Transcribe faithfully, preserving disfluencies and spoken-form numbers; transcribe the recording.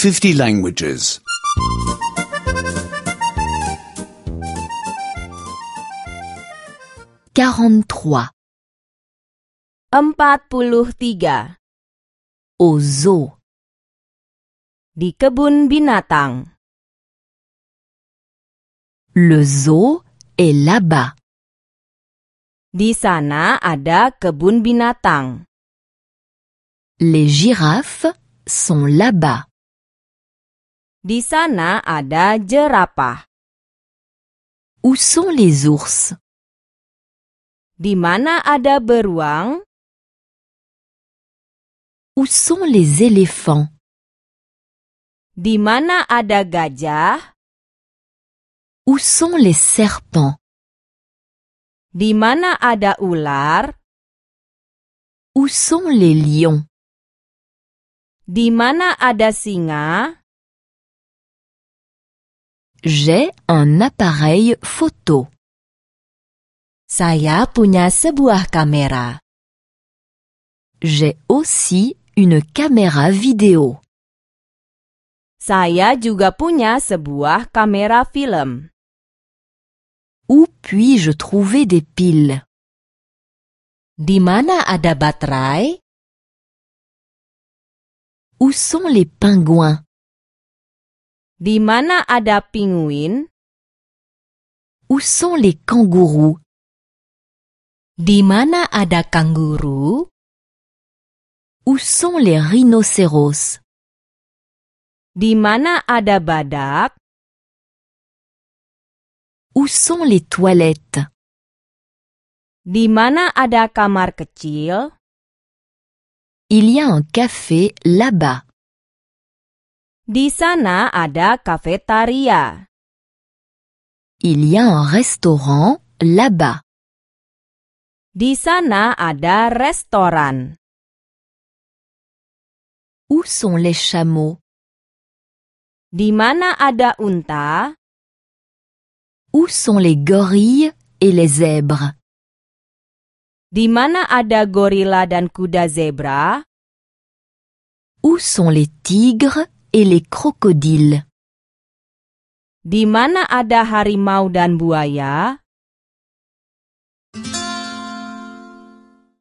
fifty languages. quarante-trois. Empat puluh tiga. Au zoo. Di kebun binatang. Le zoo est là-bas. Di sana ada kebun binatang. Les girafes sont là-bas. Di sana ada jerapah. Où sont les ours? Di mana ada beruang? Où sont les éléphants? Di mana ada gajah? Où sont les serpents? Di mana ada ular? Où sont les lions? Di mana ada singa? J'ai un appareil photo. Saya punya sebuah kamera. J'ai aussi une caméra vidéo. Saya juga punya sebuah kamera film. Où puis-je trouver des piles? Di mana ada baterai? Où sont les pingouins? Di mana ada pinguin? Où sont les kangourous? Di mana ada kanguru? Où sont les rhinocéros? Di mana ada badak? Où sont les toilettes? Di mana ada kamar kecil? Il y a un café là-bas. Di sana ada kafetaria. Il y a un restaurant là-bas. Di sana ada restoran. Où sont les chameaux? Di mana ada unta? Où sont les gorilles et les zèbres? Di mana ada gorila dan kuda zebra? Où sont les tigres et les crocodiles? Di mana ada harimau dan buaya?